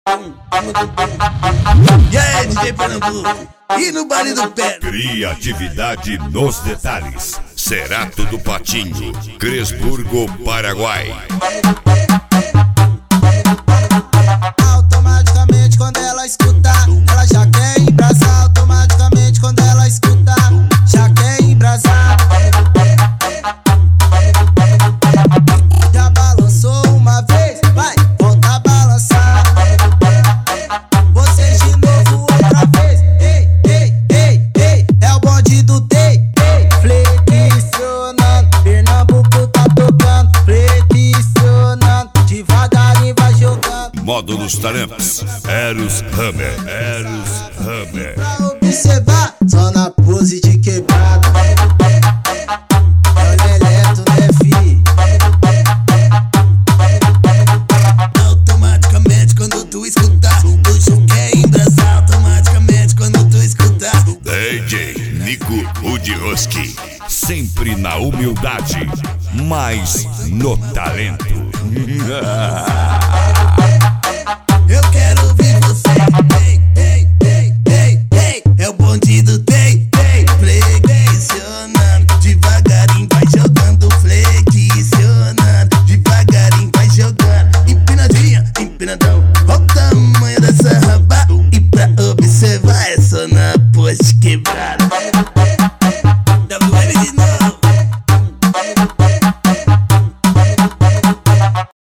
E aí, DJ Pernambuco? E no baile do pé? Criatividade nos detalhes. Cerato do Patinho, Cresburgo, Paraguai. Automaticamente quando ela escuta, ela já quer embrasar. Automaticamente quando ela escuta, já quer embrasar. Já balançou uma vez, vai, volta a balançar. Você de novo outra vez. Ei, ei, ei, ei, é o bonde do Day. Flexionando, Pernambuco tá tocando. Flexionando, devagarinho vai jogando. Módulos Taramps, Eros Hammer, Eros Hammer. Pra observar, só na pose de quebrada. Olha eletro, né, fi? Automaticamente quando tu escutar, o show quer embrasar. Automaticamente quando tu escutar. DJ Nico Udioski, sempre na humildade, mas no talento.